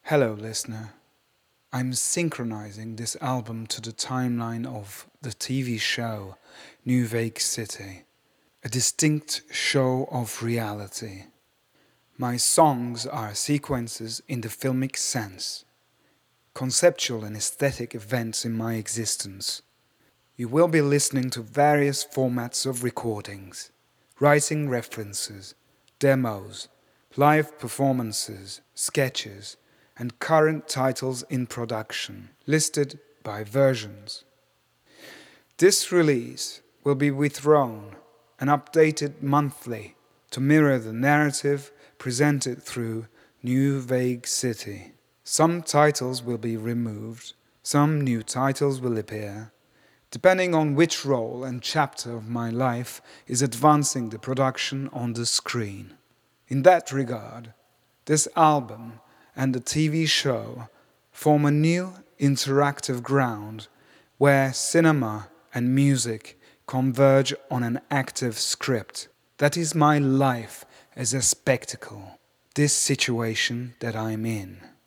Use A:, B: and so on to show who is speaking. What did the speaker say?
A: Hello, listener. I'm synchronizing this album to the timeline of the TV show New Vague City, a distinct show of reality. My songs are sequences in the filmic sense, conceptual and aesthetic events in my existence. You will be listening to various formats of recordings, writing references, demos, live performances, sketches, and current titles in production, listed by versions. This release will be withdrawn and updated monthly to mirror the narrative presented through New Vague City. Some titles will be removed, some new titles will appear, depending on which role and chapter of my life is advancing the production on the screen. In that regard, this album and the TV show form a new interactive ground where cinema and music converge on an active script. That is my life as a spectacle, this situation that I'm in.